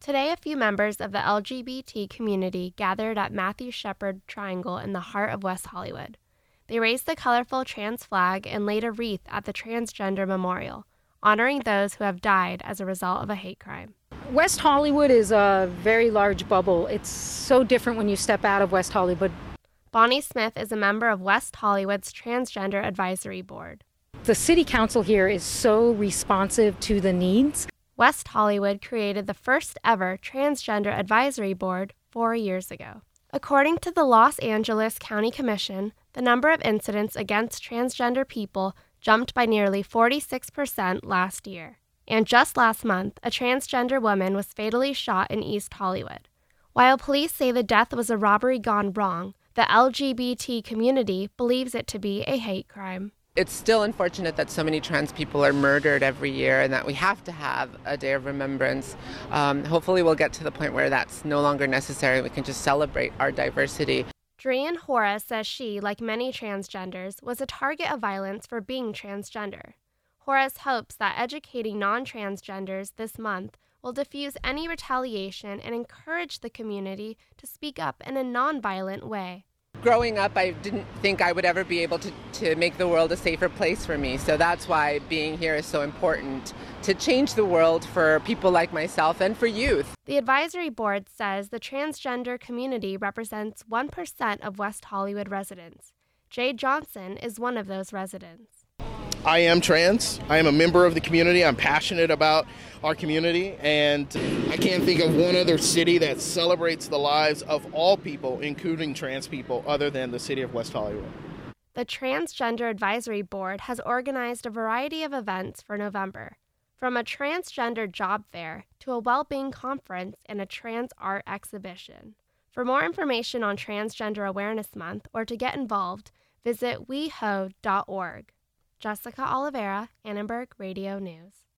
Today, a few members of the LGBT community gathered at Matthew Shepard Triangle in the heart of West Hollywood. They raised the colorful trans flag and laid a wreath at the Transgender Memorial, honoring those who have died as a result of a hate crime. West Hollywood is a very large bubble. It's so different when you step out of West Hollywood. Bonnie Smith is a member of West Hollywood's Transgender Advisory Board. The city council here is so responsive to the needs. West Hollywood created the first ever Transgender Advisory Board 4 years ago. According to the Los Angeles County Commission, the number of incidents against transgender people jumped by nearly 46% last year. And just last month, a transgender woman was fatally shot in East Hollywood. While police say the death was a robbery gone wrong, the LGBT community believes it to be a hate crime. It's still unfortunate that so many trans people are murdered every year and that we have to have a day of remembrance. Hopefully we'll get to the point where that's no longer necessary. We can just celebrate our diversity. Drian Horace says she, like many transgenders, was a target of violence for being transgender. Horace hopes that educating non-transgenders this month will diffuse any retaliation and encourage the community to speak up in a non-violent way. Growing up, I didn't think I would ever be able to make the world a safer place for me. So that's why being here is so important, to change the world for people like myself and for youth. The advisory board says the transgender community represents 1% of West Hollywood residents. Jay Johnson is one of those residents. I am trans. I am a member of the community. I'm passionate about our community, and I can't think of one other city that celebrates the lives of all people, including trans people, other than the city of West Hollywood. The Transgender Advisory Board has organized a variety of events for November, from a transgender job fair to a well-being conference and a trans art exhibition. For more information on Transgender Awareness Month or to get involved, visit weho.org. Jessica Oliveira, Annenberg Radio News.